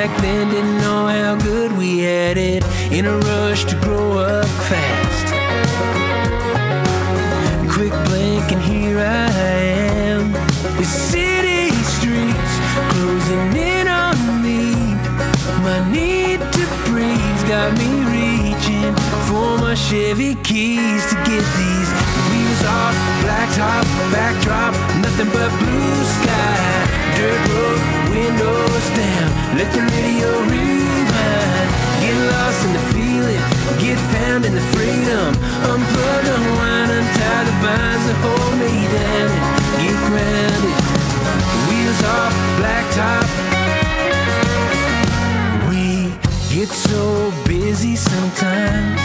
back then didn't know how good we had it. In a rush to grow up fast. Quick blink and here I am. The city streets closing in on me. My need to breathe got me reaching for my Chevy keys to get these wheels off. Blacktop, backdrop, nothing but blue sky. Dirt road, windows down, let the radio rewind. Get lost in the feeling, get found in the freedom. Unplug, unwind, untie the binds that hold me down and get grounded. Wheels off, blacktop. We get so busy sometimes.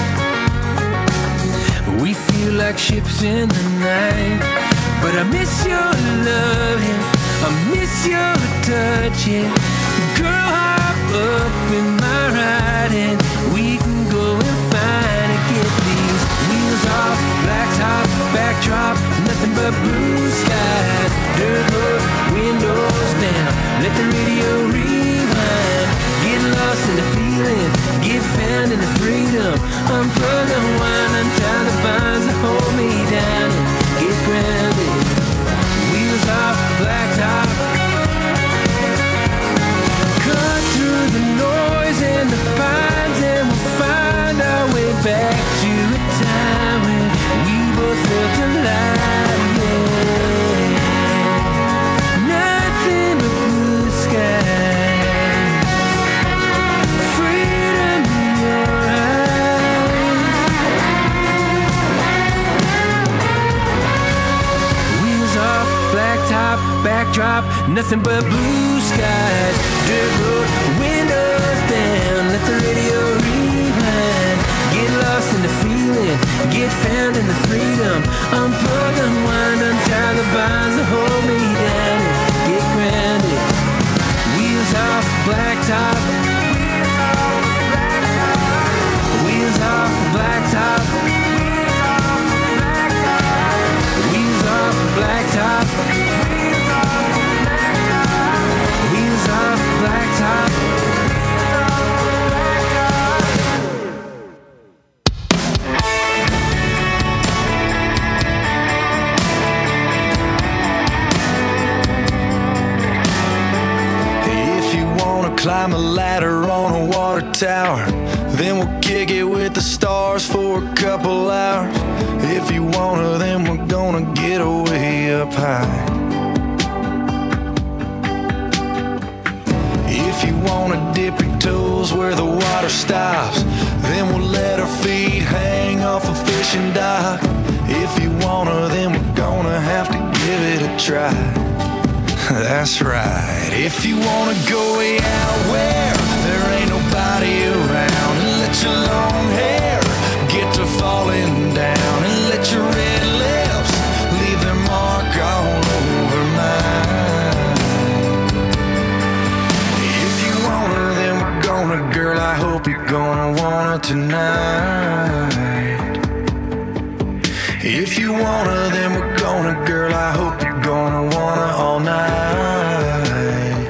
We feel like ships in the night. But I miss your love, yeah. I miss your touch, yeah. Girl, hop up in my ride and we can go and find and get these wheels off, blacktop, backdrop, nothing but blue skies. Dirt road, windows down, let the radio rewind. Get lost in the feeling, get found in the freedom. Unplug, unwind, untie the binds that hold me down and get grounded. Wheels off, blacktop. Cut through the noise and the pines and we'll find our way back to a time when we both felt alive, yeah. Nothing but blue sky. Freedom in your eyes. Wheels off, blacktop, backdrop, nothing but blue skies. Dirt road, windows down, let the radio rewind. Get lost in the feeling, get found in the freedom. Unplug, unwind, untie the binds that hold me down and get grounded. Wheels off, blacktop. Wheels off, blacktop. Wheels off, blacktop. Wheels off, blacktop. If you wanna climb a ladder on a water tower, then we'll kick it with the stars for a couple hours. If you wanna, then we're gonna get way up high. If you wanna dip your toes where the water stops, then we'll let our feet hang off a fishing dock. If you wanna, then we're gonna have to give it a try. That's right. If you wanna go way out where there ain't nobody around, and let your long hair get to falling down, and let your red lips leave their mark all over mine. If you want her, then we're gonna, girl, I hope you're gonna want her tonight. If you want her, then we're gonna, girl, I hope you're gonna want her all night.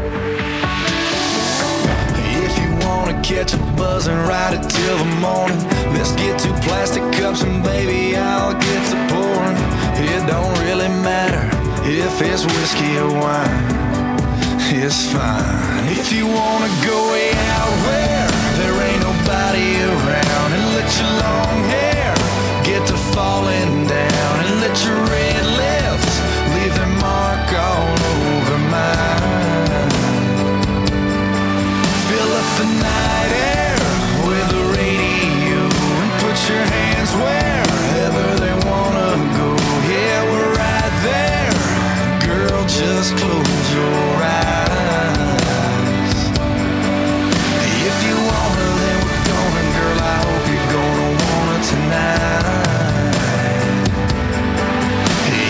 If you wanna catch a buzz and ride it till the morning, let's get 2 plastic cups and baby, I'll get to pouring. It don't really matter if it's whiskey or wine, it's fine. If you wanna go way out where there ain't nobody around, and let your long hair get to falling down, and let your red lips leave their mark all over mine. Fill up the night air with the radio and put your hands wherever they wanna go. Yeah, we're right there, girl, just close your eyes. If you want her, then we're gonna, girl, I hope you're gonna want her tonight.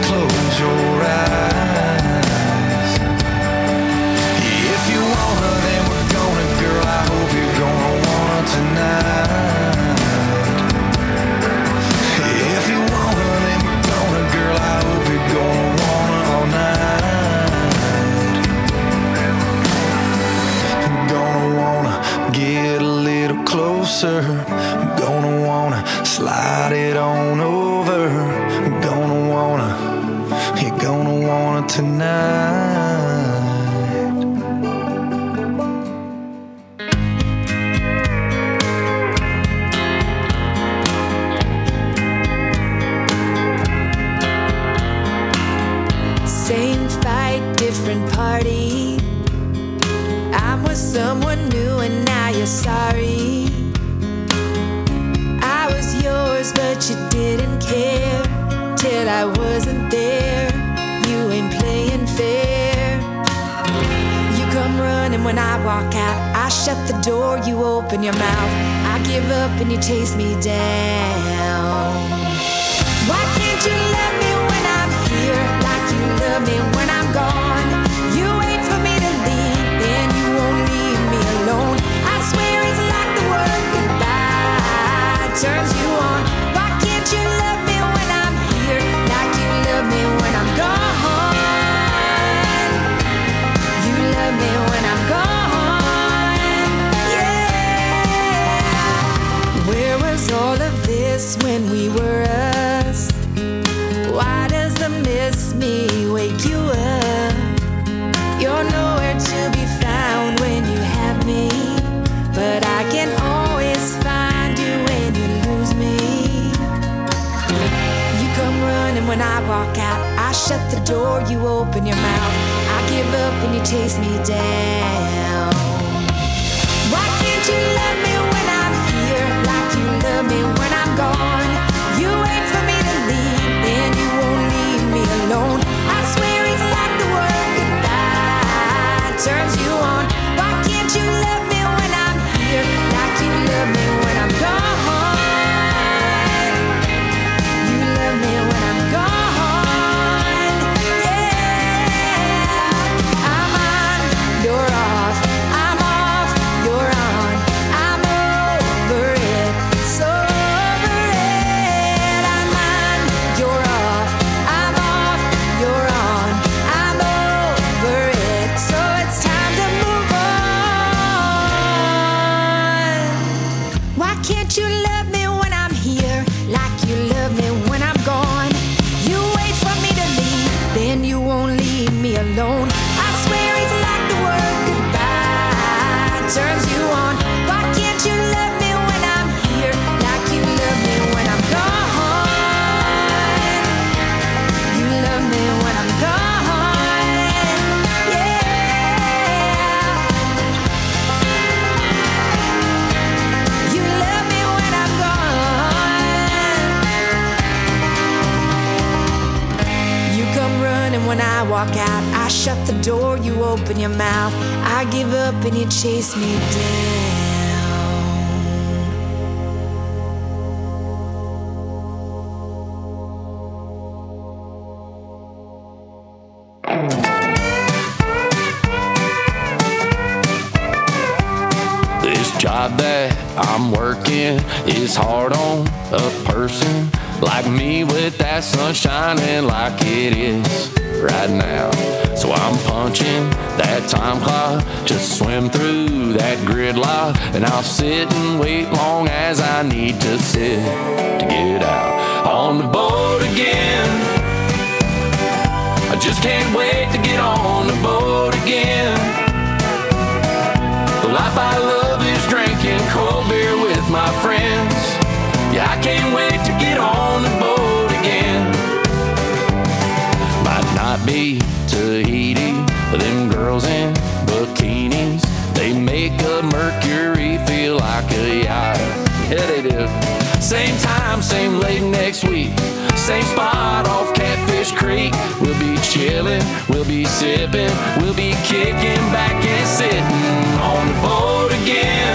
close your eyes. If you wanna, then we're gonna, girl, I hope you're gonna wanna tonight. If you wanna, then we're gonna, girl, I hope you're gonna wanna all night. I'm gonna wanna get a little closer. I'm gonna wanna slide it on over. I'm gonna wanna, you're gonna wanna tonight. Same fight, different party. I'm with someone new and now you're sorry. I was yours but you didn't care. Till I wasn't there, you ain't playing fair. You come running when I walk out. I shut the door, you open your mouth. I give up and you chase me down. Why can't you love me when I'm here like you love me when I'm gone? You wait for me to leave, then you won't leave me alone. I swear it's like the word goodbye turns you on. Why can't you love me when I'm here like you love me when I'm gone? You love me when I'm gone, yeah. Where was all of this when we were us? Why does the miss me wake you up? You're nowhere to be found when you have me, but I can always find you when you lose me. You come running when I walk out. I shut the door, you open your mouth. I give up and you chase me down. Why can't you love me when I'm here like you love me when I'm gone? You wait for me to leave, then you won't leave me alone. I swear it's like the word goodbye turns you on. Why can't you love me when I'm here like you love me when I'm gone? You love me when I'm gone, yeah. I'm on, you're off. I'm off, you're on. I'm over it, so over it. I'm on, you're off. I'm off, you're on. I'm over it, so it's time to move on. Why can't you love me when I'm here like you love me when I'm gone? You wait for me to leave, then you won't leave me alone. I swear it's like the word goodbye turns you on. Why can't you love me when I'm here like you love me when I'm gone? You love me when I'm gone, yeah. You love me when I'm gone. You come running when I walk out. I shut the door, you open your mouth. I give up and you chase me down. This job that I'm working is hard on a person like me with that sun shining like it is right now. So I'm punching that time clock, just swim through that gridlock, and I'll sit and wait long as I need to sit to get out on the boat again. I just can't wait to get on the boat again. The life I love is drinking cold beer with my friends. Yeah, I can't wait to get on the boat again. Might not be Tahiti, but them girls in bikinis, they make a Mercury feel like a yacht. Yeah, they do. Same time, same late next week, same spot off Catfish Creek. We'll be chilling, we'll be sipping, we'll be kicking back and sitting on the boat again.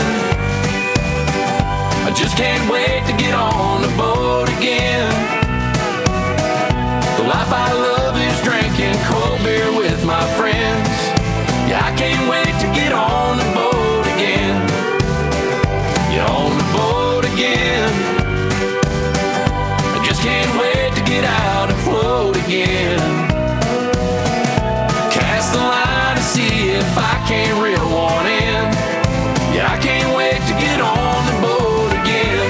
I just can't wait to get on the boat again. The life life I love is drinking cold beer with my friends. Yeah, I can't wait to get on the boat again. Get on the boat again. I just can't wait to get out and float again. Cast the line to see if I can't reel one in. Yeah, I can't wait to get on the boat again.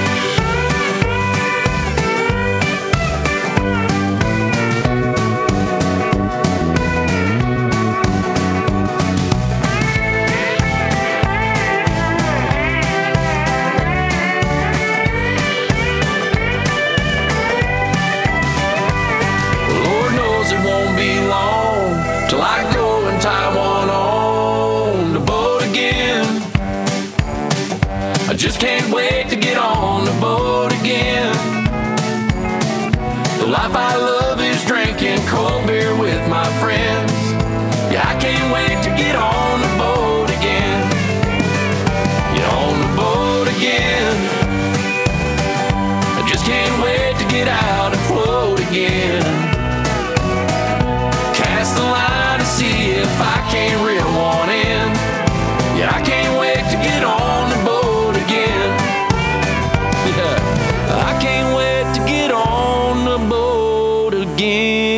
Lord knows it won't be long till I go and tie one on the boat again. I just can't wait to get on the boat again. The life I love is drinking cold beer with my friends. Yeah, I can't wait to get on the boat again. Get on the boat again. I just can't wait to get out and float again. Cast the line to see if I can't reel one in. Yeah, I can't wait to get on the boat again. Yeah, I can't wait to get on the boat again.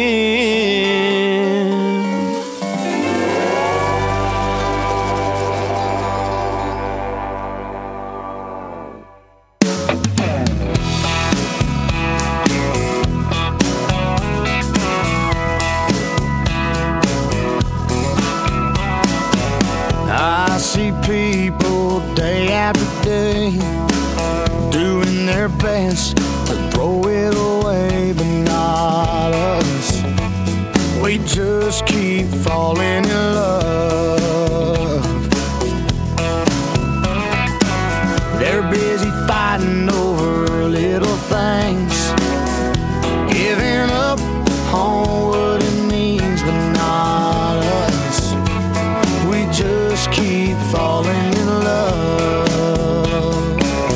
I see people day after day doing their best to throw it away, but not us. We just keep falling in love. They're busy fighting over little things, giving up on what it means, but not us. We just keep falling in love.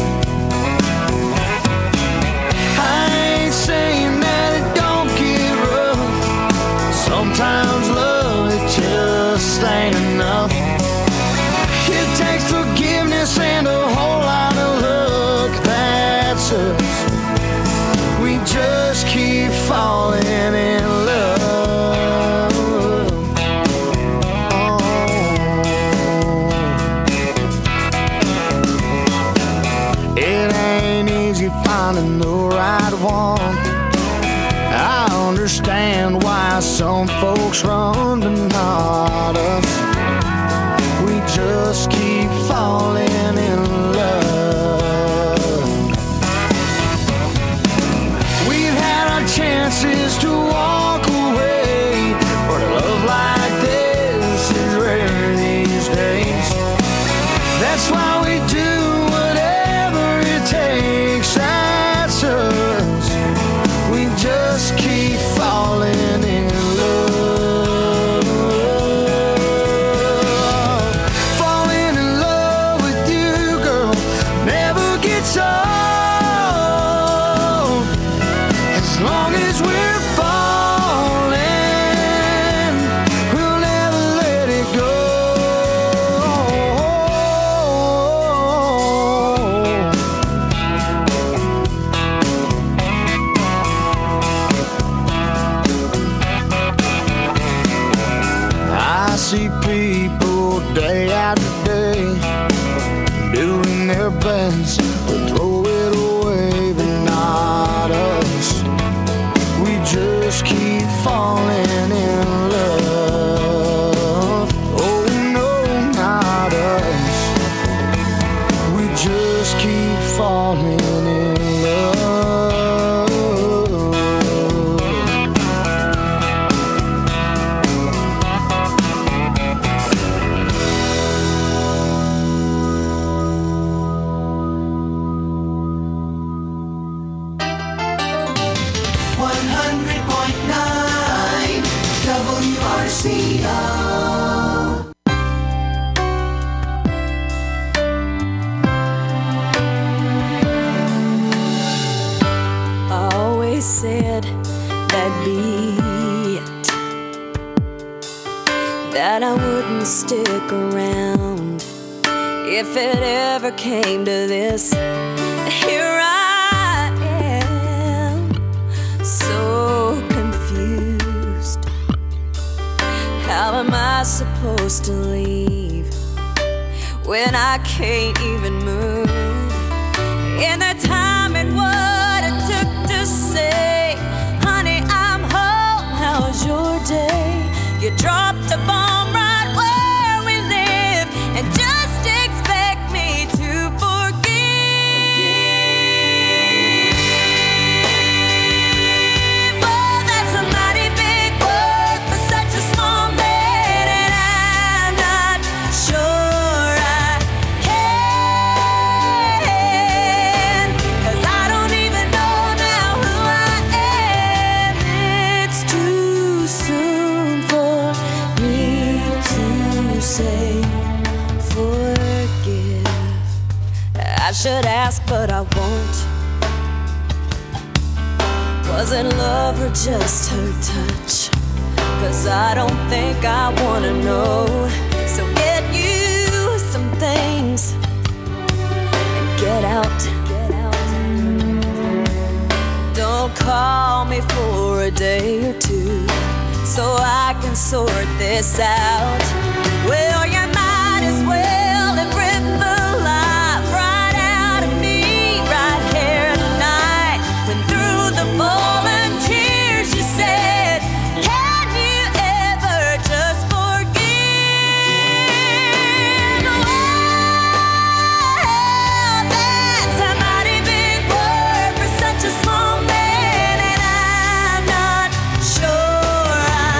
I ain't saying that it don't get rough. Sometimes love, it just ain't enough. It takes forgiveness and a whole lot of luck. That's us. We just keep falling in love. It ain't easy finding the right one. I understand why some folks run, but not us. We just keep falling in love. We've had our chances to walk away, but a love like this is rare these days. That's why we do whatever it takes. That's us. We just keep falling in love. Falling in love with you, girl, never gets old. As long as we're falling, we'll never let it go. I see people day after day doing their best to throw it away, but not us. We just keep falling in love. Oh no, not us. We just keep falling in love. I always said that'd be that I wouldn't stick around if it ever came to this. Here I am, so confused. How am I supposed to leave when I can't even move? In the time and what it took to say, honey, I'm home, how was your day? You dropped a bomb right where we live and just expect me to forgive. Oh, that's a mighty big word for such a small man, and I'm not sure I can, 'cause I don't even know now who I am. It's too soon for me to say forgive. I should ask, but I won't. Was it love or just her touch? 'Cause I don't think I wanna know. So get you some things and get out. Don't call me for a day or two so I can sort this out. Well, you might as well have ripped the life right out of me right here tonight, when through the fallen tears you said, can you ever just forgive? Well, that's a mighty big word for such a small man, and I'm not sure I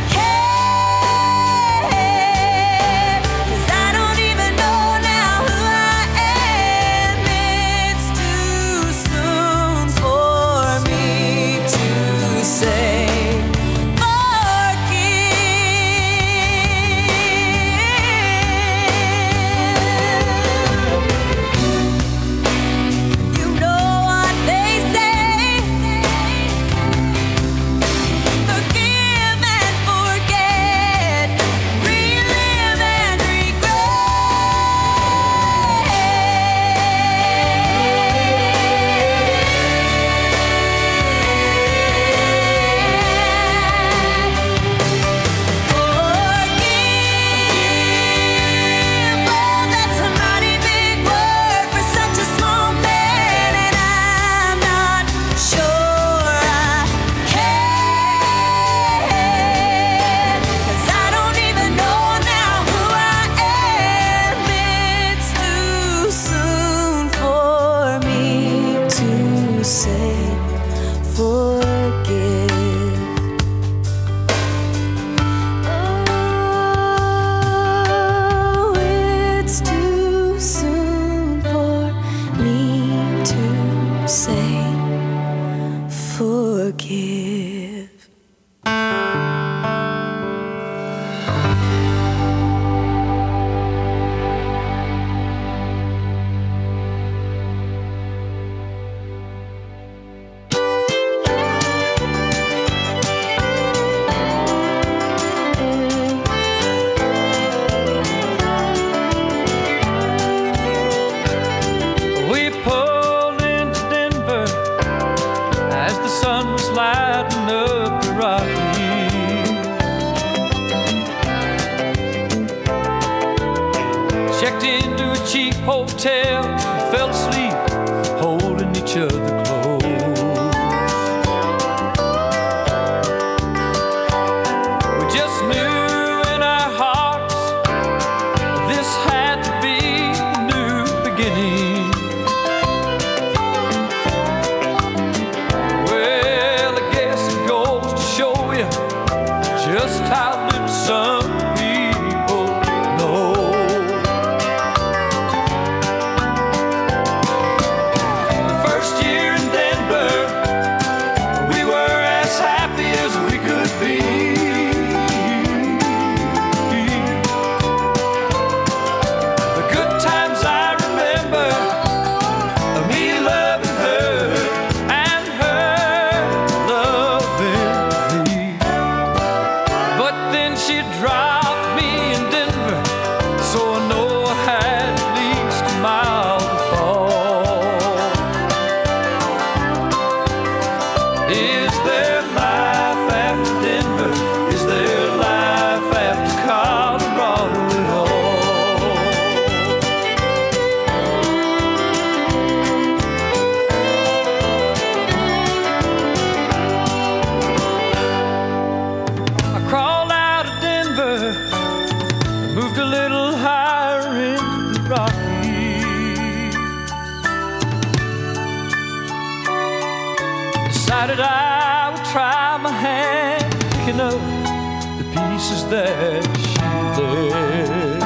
can, 'cause I don't even know now who I am. It's too soon for me to say forgive. You know what they say, forgive and forget, relive and forgive. Oh, that's a mighty big word for such a small man, and I'm not sure I can, 'cause I don't even know now who I am. It's too soon for me to say forgive. Oh, it's too soon for me to say forgive. We pulled into Denver as the sun was lighting up the Rockies. Checked into a cheap hotel and fell asleep holding each other close. We just knew in our hearts this had to be a new beginning. Well, I guess it goes to show you just how little some people know. The first year in Denver, we were as happy as we could be. The good times I remember, me loving her and her loving me. But then she dropped moved a little higher in the Rockies. Decided I would try my hand picking up the pieces that she left.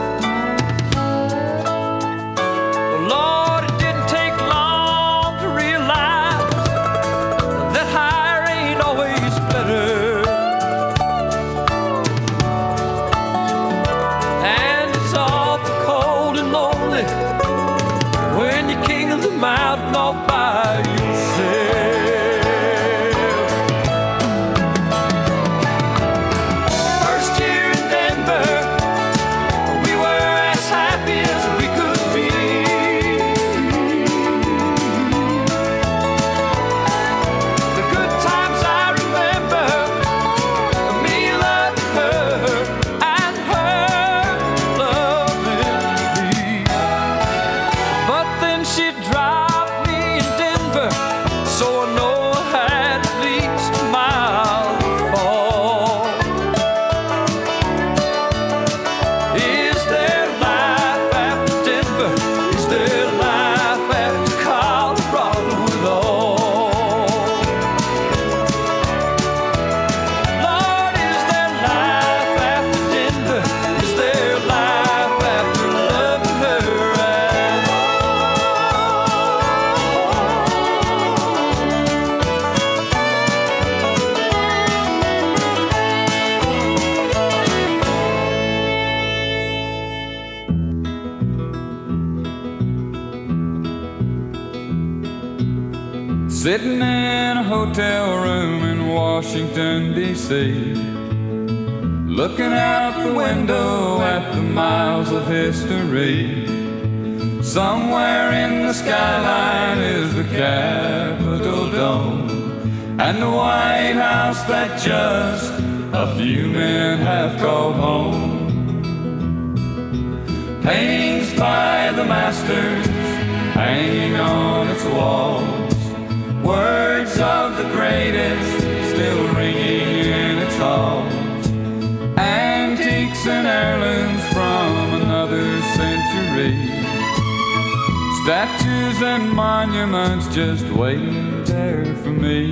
Well, Lord, it didn't take long to realize that higher ain't always better. And it's awful cold and lonely when you're king of the mountain all by yourself. Sitting in a hotel room in Washington, D.C., looking out the window at the miles of history. Somewhere in the skyline is the Capitol Dome and the White House that just a few men have called home. Paintings by the masters hanging on its walls, words of the greatest still ringing in its halls, antiques and heirlooms from another century, statues and monuments just waiting there for me.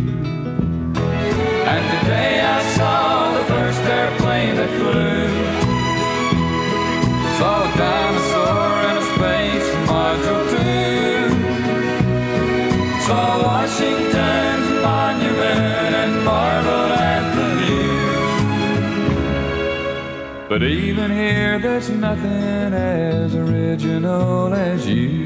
And today I saw the first airplane that flew, saw a dinosaur in a space module too, saw Washington's monument and marveled at the view. But even here there's nothing as original as you.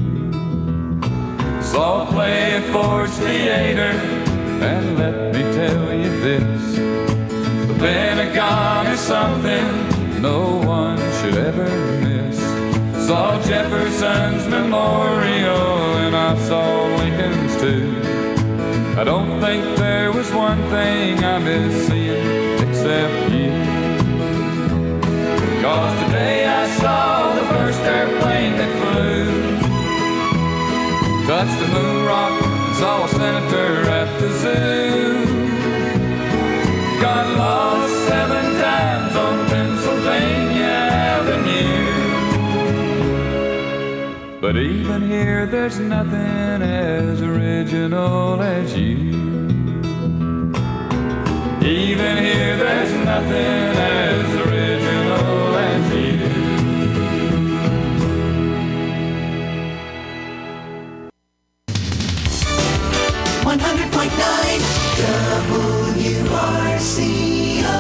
Saw a play at Ford's Theater, and let me tell you this, the Pentagon is something no one should ever miss. Saw Jefferson's memorial and I saw Lincoln's too. I don't think there was one thing I miss seeing except you. 'Cause today I saw the first airplane that flew, touched a moon rock, saw a senator at the zoo, got lost 7 times on Pennsylvania Avenue. But even here there's nothing as original as you. Even here there's nothing as original as you. WRCO.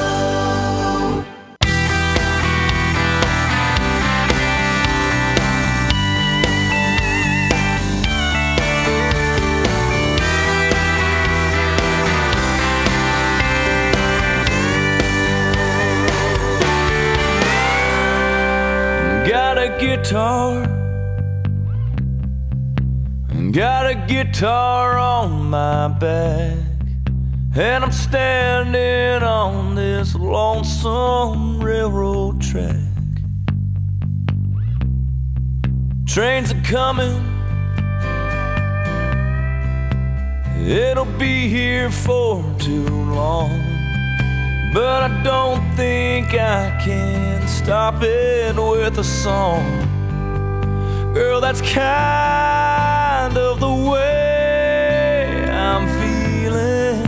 Got a guitar, got a guitar on my back, and I'm standing on this lonesome railroad track. Trains are coming, it'll be here for too long. but I don't think I can stop it with a song. Girl, that's kind of the way I'm feeling.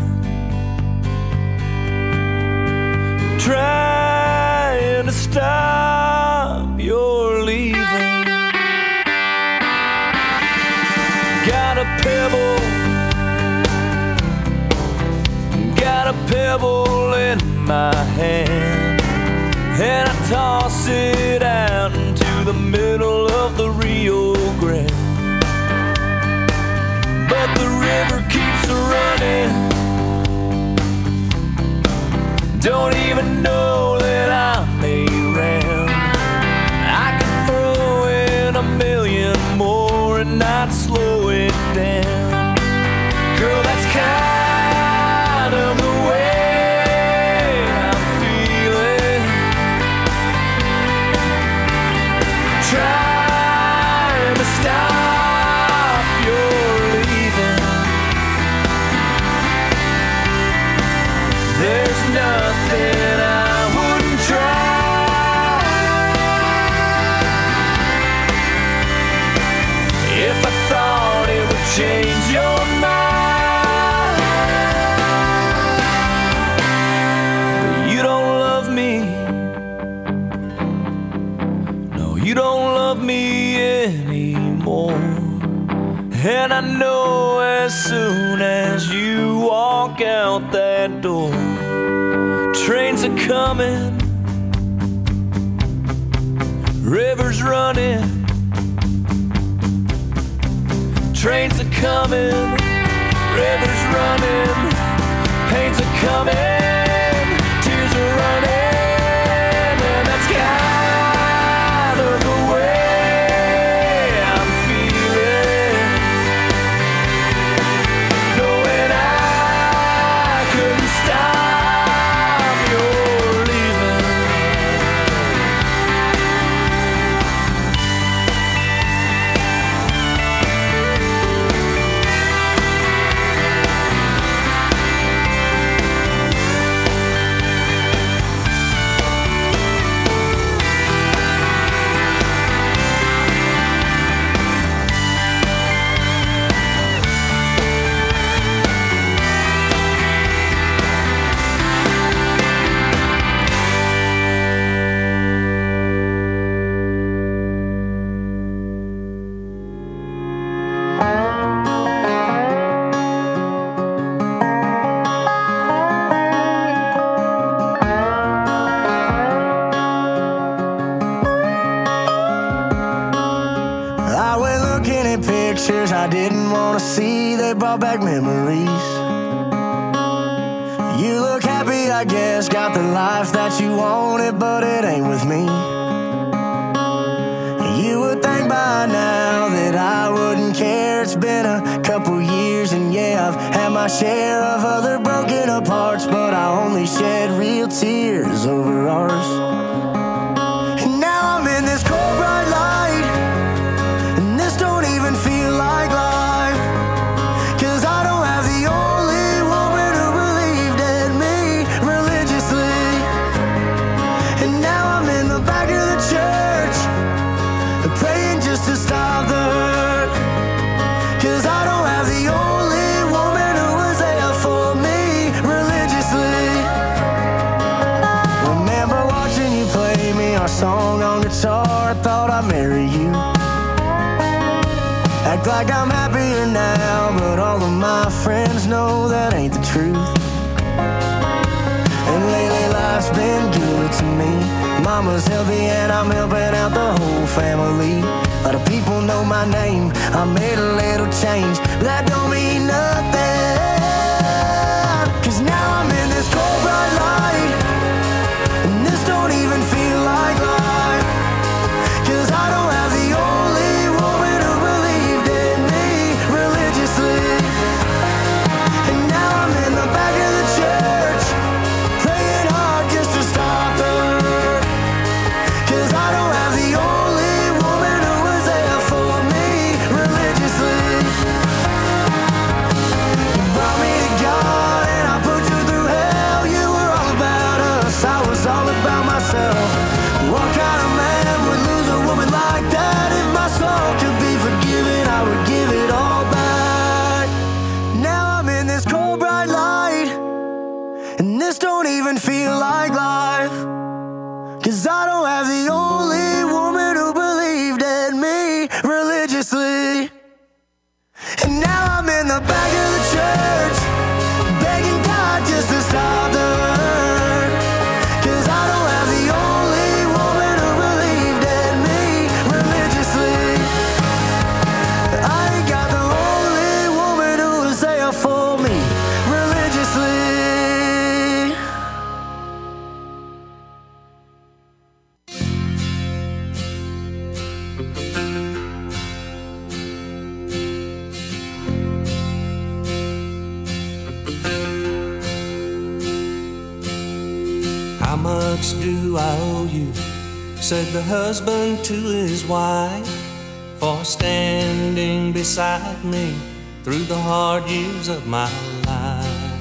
Trying to stop your leaving. Got a pebble in my hand, and I toss it out into the middle of the Rio Grande. But the river keeps running. Don't even know that I may drown. I could throw in 1,000,000 more and not slow it down. Girl, that's kind of the way I'm feeling. Trying to stop your leaving. There's nothing I wouldn't try if I thought it would change your mind. But you don't love me. No, you don't love me anymore. And I know as soon as you walk out that door, trains are coming, rivers running. Trains are coming, rivers running, pains are coming, tears are running, and that's kind of the way I'm feeling. Knowing I couldn't stop your leaving. I went looking at pictures I didn't want to see. They brought back memories. You look happy, I guess. Got the life that you wanted, but it ain't with me. You would think by now that I wouldn't care. It's been a couple years, and yeah, I've had my share of other broken aparts, but I only shed real tears over ours. And now I'm in this cold bright light, and this don't even feel like life. 'Cause I don't have the only woman who believed in me religiously. And now I'm in the back of the church, praying just to stop the hurt. 'Cause I don't have the only woman who was there for me religiously. Remember watching you play me our song on guitar. I thought I'd marry you. Act like I'm happier now, but all of my friends know that ain't the truth. And lately life's been good to me. Mama's healthy and I'm helping out the whole family. A lot of people know my name. I made a little change, but that don't mean nothing. 'Cause now I'm in this cold bright light, and this don't even feel like life. 'Cause I don't have the only woman who believed in me religiously. And now I'm in the back of the church, praying hard just to stop the hurt. 'Cause I don't have the only woman who was there for me religiously. don't even feel like life, 'cause I don't have the only woman who believed in me religiously. And now I'm in the back of the church, begging God just to stop the hurt, 'cause I don't have the only woman who believed in me religiously. I ain't got the only woman who was there for me religiously. How much do I owe you? Said the husband to his wife, for standing beside me through the hard years of my life.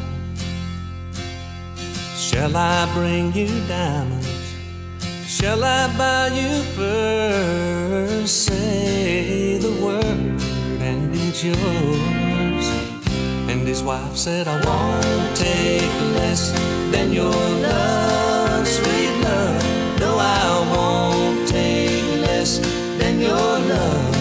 Shall I bring you diamonds? Shall I buy you furs? Say the word and it's yours. And his wife said, I won't take less than your love, sweet love. No, I won't take less than your love.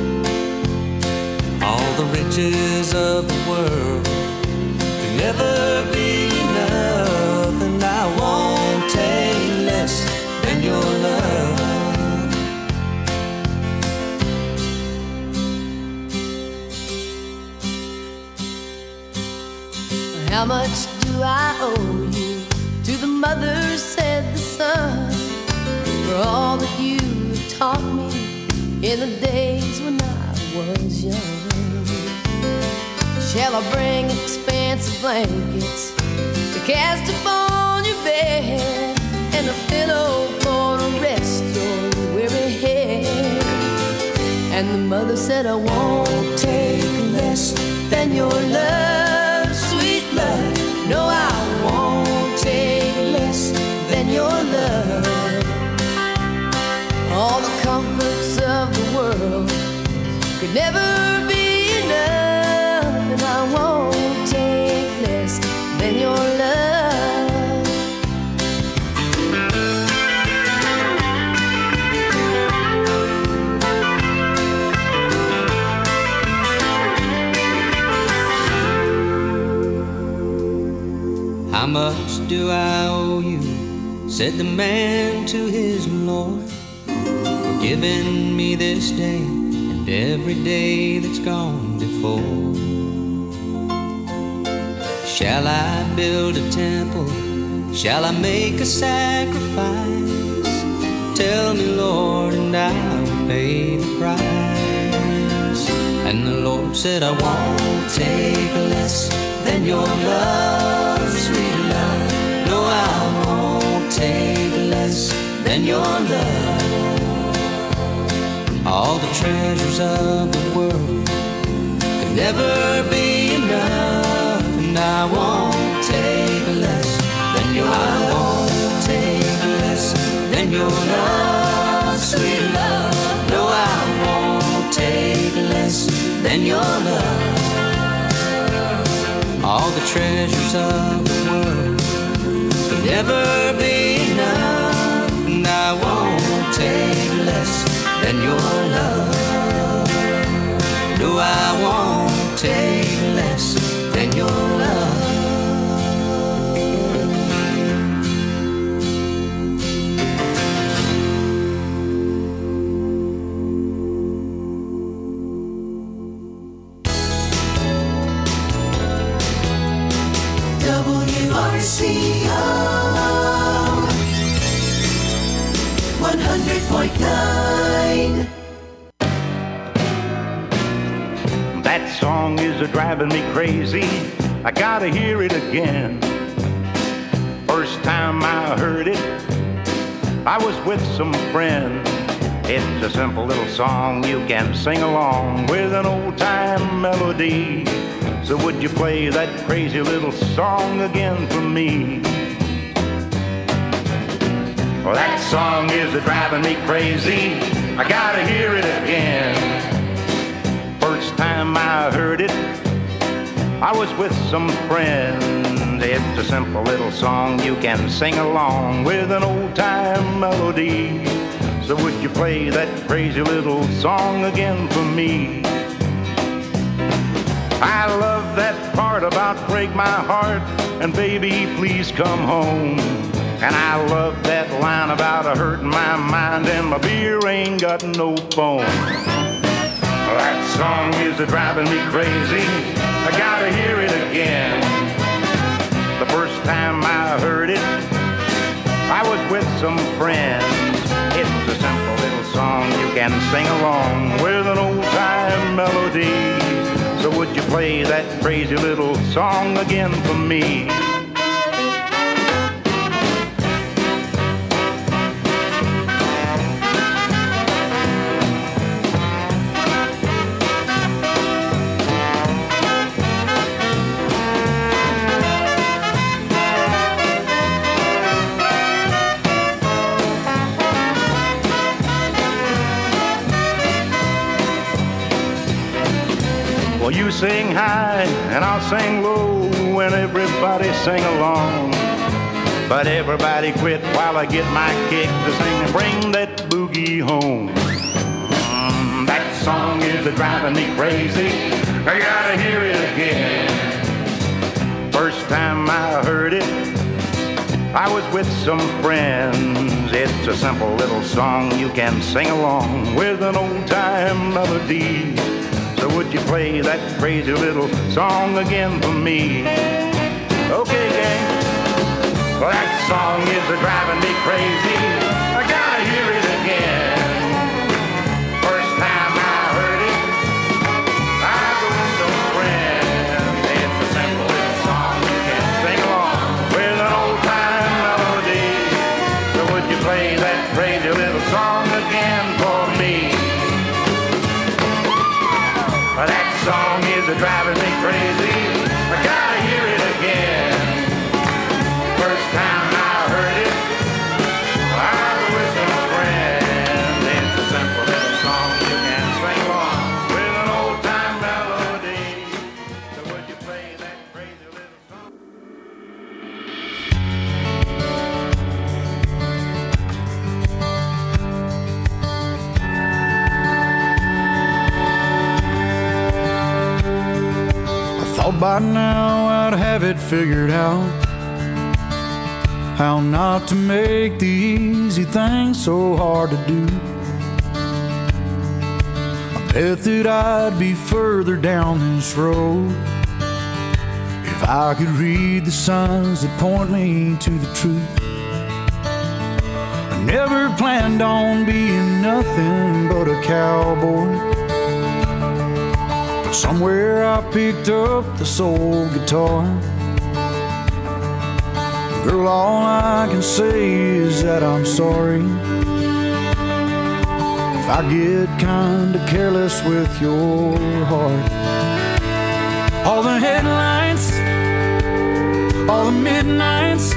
All the riches of the world can never be enough, and I won't take less than your love. How much do I owe you? To the mother said the son, for all that you taught me in the days when I was young. Shall I bring expensive blankets to cast upon your bed, and a pillow for to rest your weary head? And the mother said, I won't take less than your love, sweet love. No, I won't take less than your love. All the comforts of the world could never be enough, and I won't take less than your love. How much do I owe you? Said the man to his Lord, for giving me this day and every day that's gone before. Shall I build a temple? Shall I make a sacrifice? Tell me, Lord, and I will pay the price. And the Lord said, I won't take less than your love, sweet love. No, I won't take less than your love. All the treasures of the world could never be enough, and I won't take less than your love. I won't take less than your love, sweet love. No, I won't take less than your love. All the treasures of the world could never be enough, and I won't take less than your love. No, I won't take less than your love. WRCO 100.9. That song is driving me crazy. I gotta hear it again. First time I heard it, I was with some friends. It's a simple little song you can sing along with an old-time melody. So would you play that crazy little song again for me? Well, that song is driving me crazy. I gotta hear it again. First time I heard it, I was with some friends. It's a simple little song you can sing along with an old-time melody. So would you play that crazy little song again for me? I love that part about break my heart and baby please come home. And I love that line about a hurting my mind and my beer ain't got no bone. That song is driving me crazy, I gotta hear it again. The first time I heard it, I was with some friends. It's a simple little song you can sing along with an old-time melody. So would you play that crazy little song again for me? Well, you sing high and I'll sing low and everybody sing along. But everybody quit while I get my kick to sing and bring that boogie home. That song is driving me crazy, I gotta hear it again. First time I heard it, I was with some friends. It's a simple little song you can sing along with an old-time melody. So would you play that crazy little song again for me? Okay, gang. Well, that song is driving me crazy, I gotta hear it again. First time I heard it, I was with some friends. It's a simple little song you can sing along with an old-time melody. So would you play that crazy little song again for me? That song is driving me crazy, I gotta hear it again. First time I heard it, I was with some friends. It's a simple little song you can sing along with an old-time melody. So would you play that crazy little song? Thought by now I'd have it figured out, how not to make the easy things so hard to do. I bet that I'd be further down this road if I could read the signs that point me to the truth. I never planned on being nothing but a cowboy. Somewhere I picked up the soul guitar. Girl, all I can say is that I'm sorry if I get kinda careless with your heart. All the headlights, all the midnights,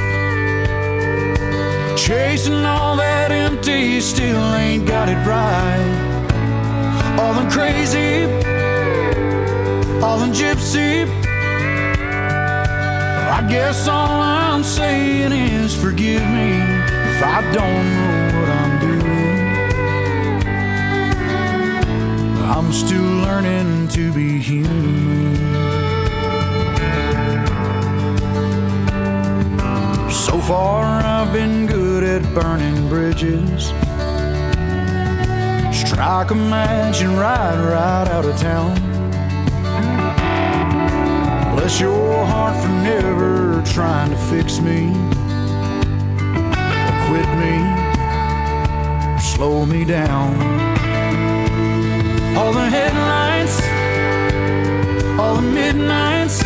chasing all that empty, still ain't got it right. All the crazy, all the gypsy, I guess all I'm saying is forgive me if I don't know what I'm doing. I'm still learning to be human. So far I've been good at burning bridges, strike a match and ride right out of town. Bless your heart for never trying to fix me, or quit me, or slow me down. All the headlights, all the midnights,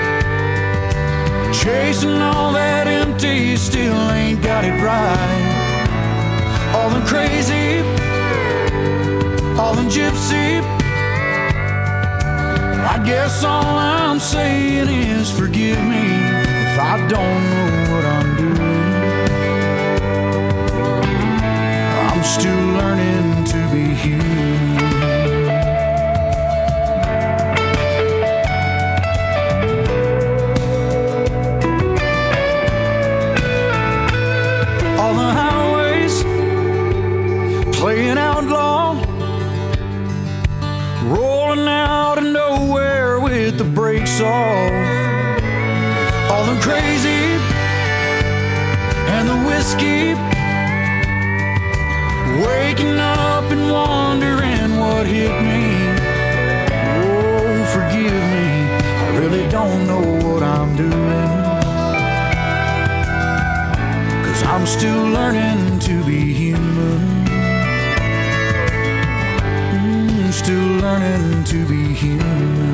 chasing all that empty, still ain't got it right. All the crazy, all the gypsy, I guess all I'm saying is forgive me if I don't know what I'm doing. I'm still learning to be human. escape. Waking up and wondering what hit me. Oh, forgive me, I really don't know what I'm doing. 'Cause I'm still learning to be human. Still learning to be human.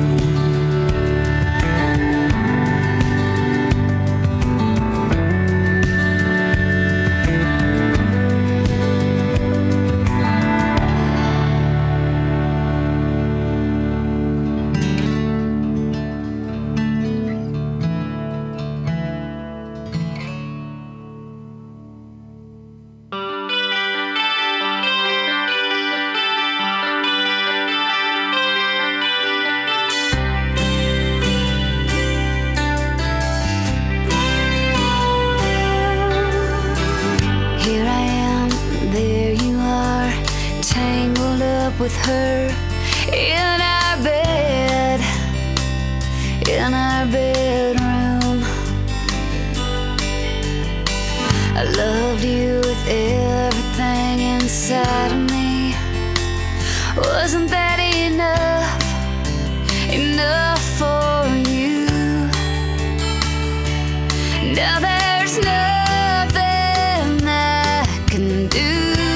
With her in our bed, in our bedroom. I loved you with everything inside of me. Wasn't that enough, enough for you? Now there's nothing I can do.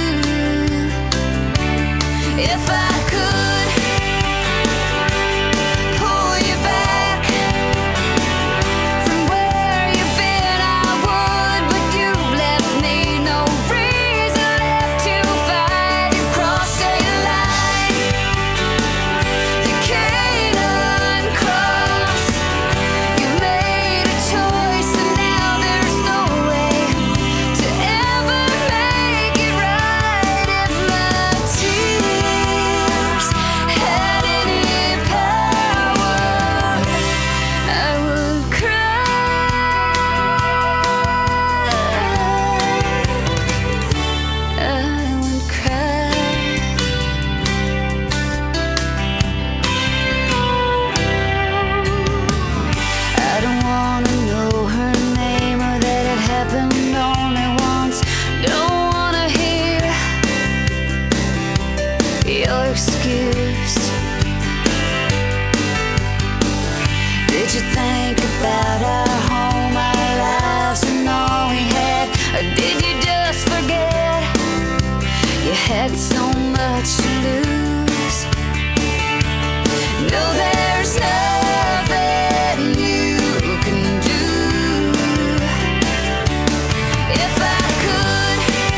If I could pull you back from where you've been, I would, but you've left me no reason left to fight. You've crossed a line you can't uncross. You've made a choice and now there's no way to ever make it right. If my tears had any power, I would cry. I would cry. I don't wanna know her name or that it happened only once. Don't wanna hear your excuse. Did you think about our home, our lives, and all we had? Or did you just forget you had so much to lose? No, there's nothing you can do. If I could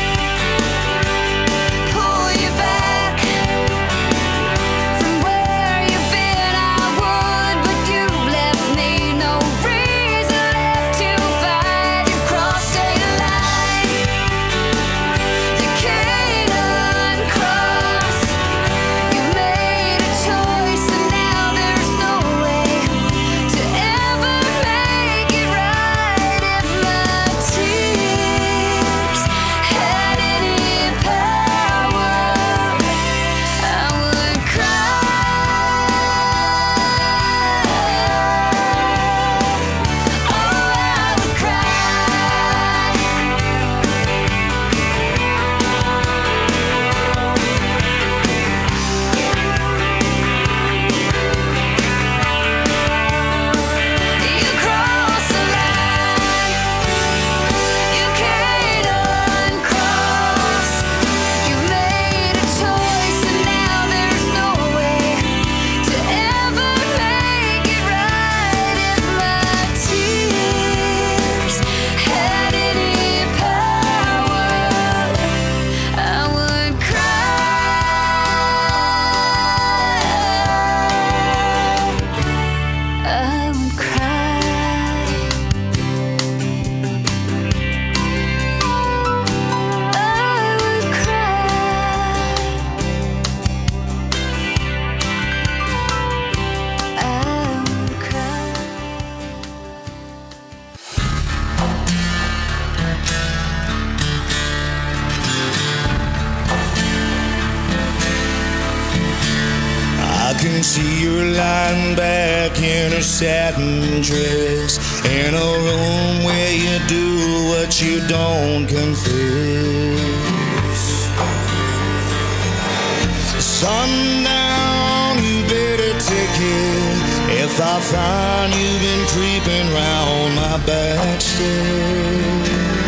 pull you back from where you've been, I would, but you've left me no reason left to fight. You've crossed a line you can't uncross. You've made a choice and now there's no way to ever make it right. If my tears had any power, I would cry. Oh, I would cry. You crossed the line you can't uncross. You've made a choice and now there's no way to ever make it right. If my tears had any power, I would cry. I would cry. I would cry. I would cry. I can see her lying back in her satin dress, in a room where you do what you don't confess. Sundown, you better take care. If I find you've been creeping round my back stairs.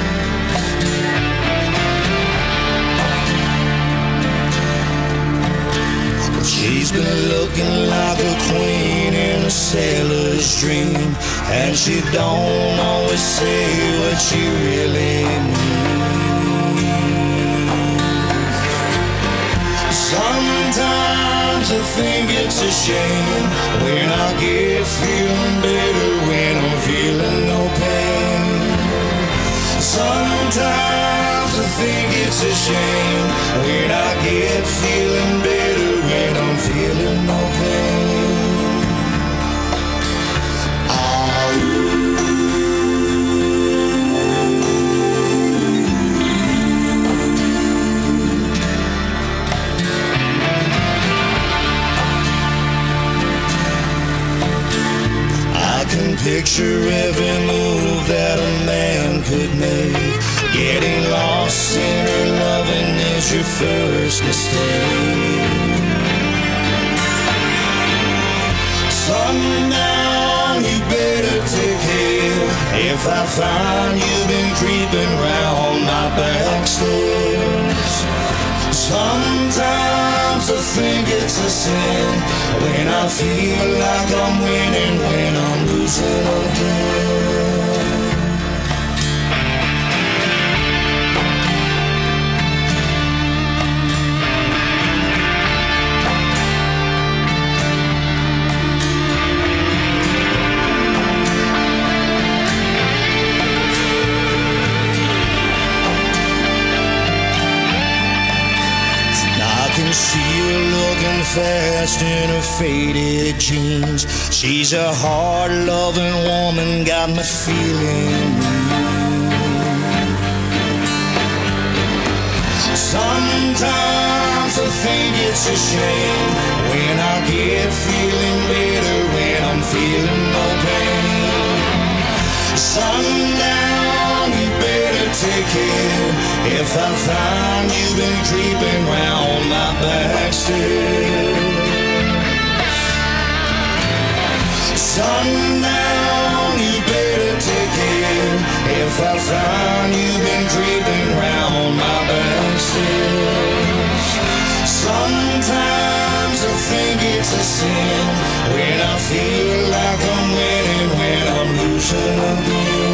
She's been looking like a queen in a sailor's dream, and she don't always say what she really means. Sometimes I think it's a shame when I get feeling better when I'm feeling no pain. Sometimes I think it's a shame when I get feeling better when I'm feeling no pain. I can picture every move that a man could make. Getting lost in her loving is your first mistake. Sundown, you better take care. If I find you've been creeping round my back stairs. Sometimes I think it's a sin when I feel like I'm winning, when I'm losing again. See her looking fast in her faded jeans. She's a hard-loving woman, got me feeling mean. Sometimes I think it's a shame when I get feeling better when I'm feeling no pain. Sundown, you better take care. If I find you've been creeping round my back stairs. Sundown, you better take care. If I find you've been creeping round my back stairs. Sometimes I think it's a sin when I feel like I'm winning, when I'm losing again.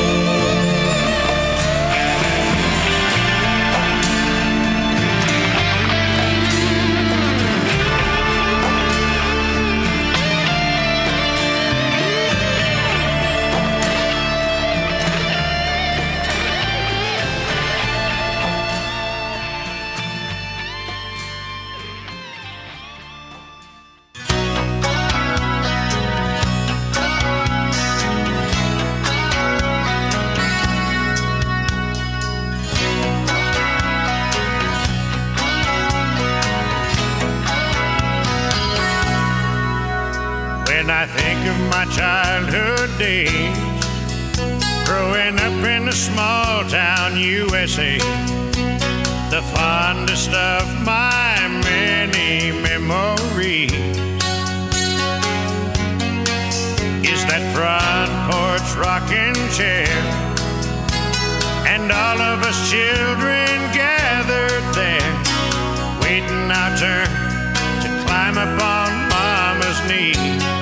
When I think of my childhood days, growing up in a small town USA, the fondest of my many memories is that front porch rocking chair, and all of us children gathered there, waiting our turn to climb up on Mama's knee.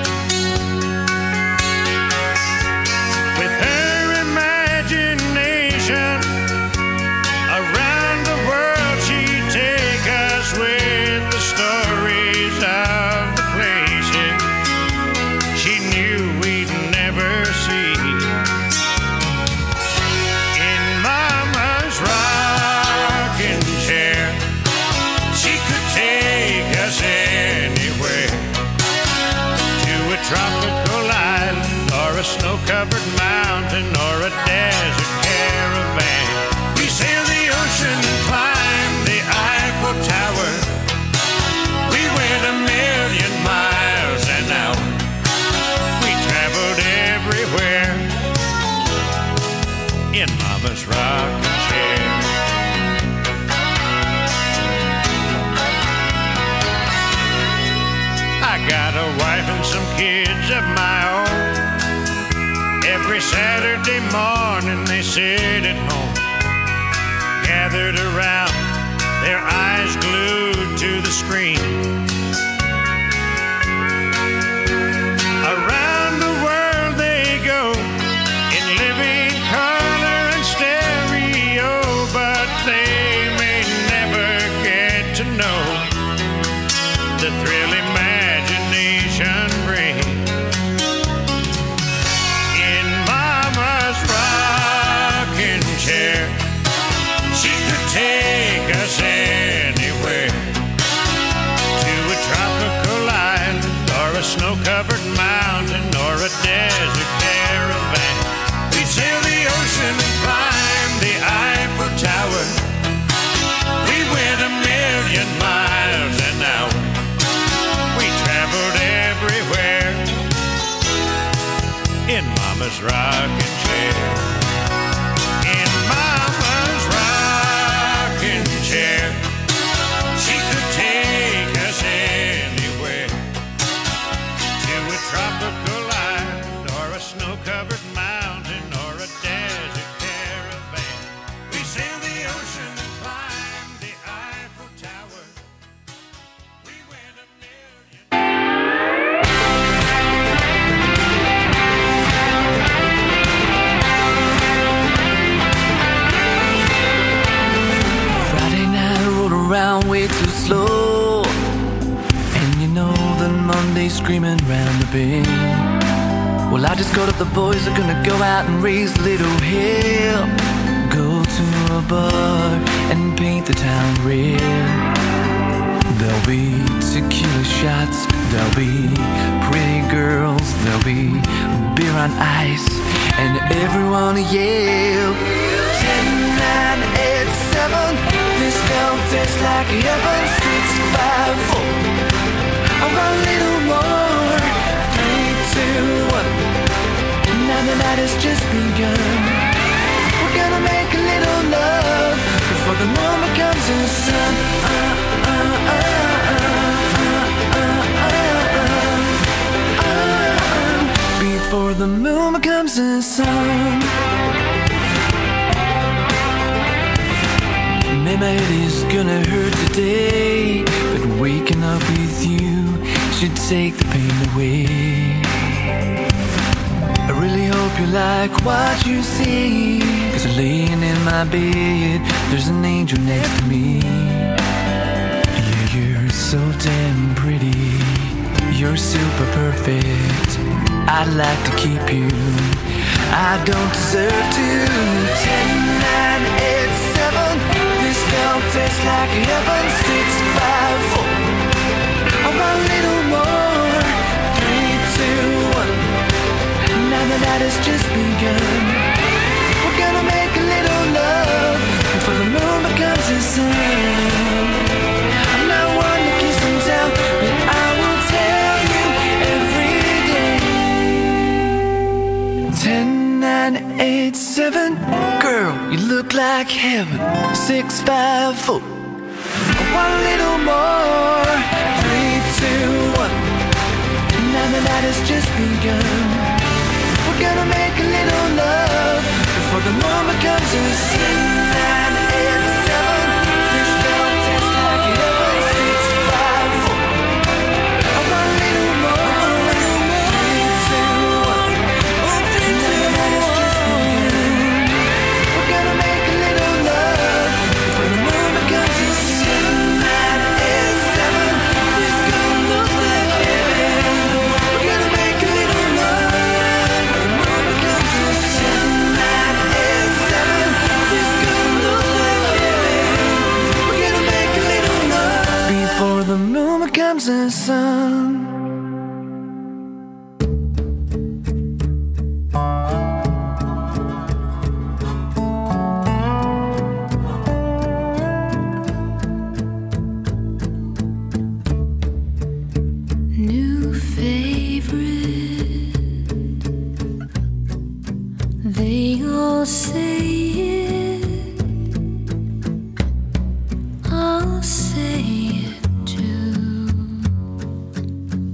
With her imagination, around the world she'd take us with the stories of the places she knew we'd never see. In Mama's rocking chair, she could take us anywhere, to a tropical island or a snow-covered mountain or a desert caravan. We sailed the ocean and climbed the Eiffel Tower. We went 1,000,000 miles an hour. We traveled everywhere Saturday morning they sit at home, gathered around, their eyes glued to the screen. Around the world they go in living color and stereo, but they may never get to know the thrill imagination brings. In Mama's rocking chair, she could take us anywhere, to a tropical island or a snow-covered mountain or a desert caravan. We'd sail the ocean and climb the Eiffel Tower. We went 1,000,000 miles an hour. We traveled everywhere in Mama's rocking chair. In Mama's rocking chair, she could take us anywhere, to a tropical island or a snow-covered mountain or a desert caravan. We sailed the ocean and climbed the Eiffel Tower. We went 1,000,000. Friday night rolled around way too slow, and you know that Monday's screaming round the bend. Well, I just called up the boys, are gonna go out and raise a little hell, go to a bar and paint the town red. There'll be tequila shots, there'll be pretty girls, there'll be beer on ice, and everyone yell 10, 9, 8, 7. This girl tastes like heaven. 6, 5, 4. I want a little more. 3, 2, 1. Now the night has just begun. We're gonna make a little love before the moon becomes the sun. Before the moon becomes the sun. Maybe my head is gonna hurt today, but waking up with you should take the pain away. I really hope you like what you see, 'cause laying in my bed, there's an angel next to me. Yeah, you're so damn pretty, you're super perfect. I'd like to keep you, I don't deserve to. 10, 9, 8, 7. This girl tastes like heaven. 6, 5, 4. I want a little more. 3, 2, 1. Now the night has just begun. We're gonna make a little love before the moon becomes the sun. I'm not one to kiss and tell, but I will tell you every day. 10, 9, 8, 7. Girl, you look like heaven. 6, 5, 4. I want a little more. 3, 2, 1. Now the night has just begun. We're gonna make a little love before the moon becomes the sun. 9, 8, 7. This girl tastes like heaven. 6, 5, 4. I want a little more. 3, 2, 1. Now the night has just begun. We're gonna make a little love before the moon becomes the sun. 9, 8, 7. This girl looks like heaven. We're gonna make a little love before the moon becomes the sun. 9, 8, 7. This girl looks like heaven. We're gonna make a little love before the moon becomes the sun. New favorite, they all say it, I'll say it too.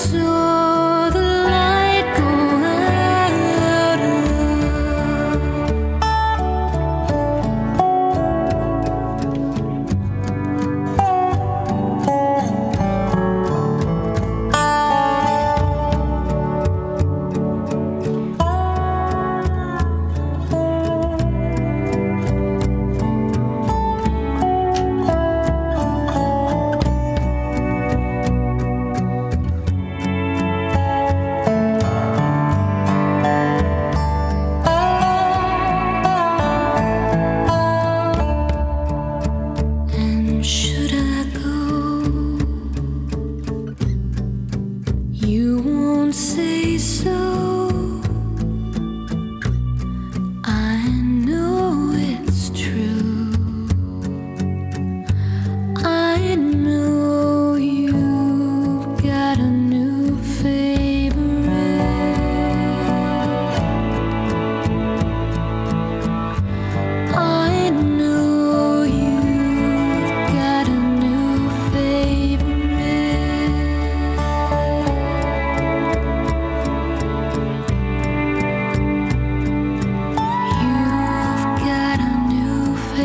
saw the light go And should I go? You won't say so. I know it's true. I know you got a new favorite. I know you've got a new favorite. You've got a new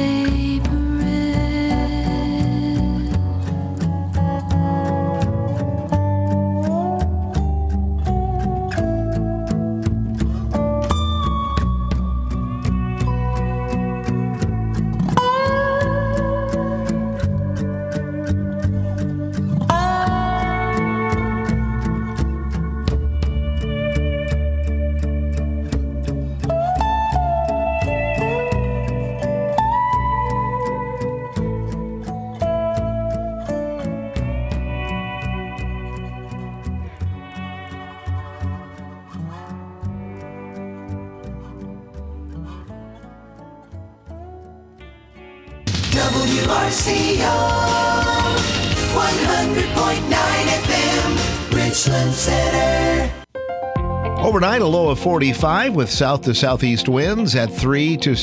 WRCO 100.9 FM, Richland Center. Overnight, a low of 45 with south to southeast winds at 3 to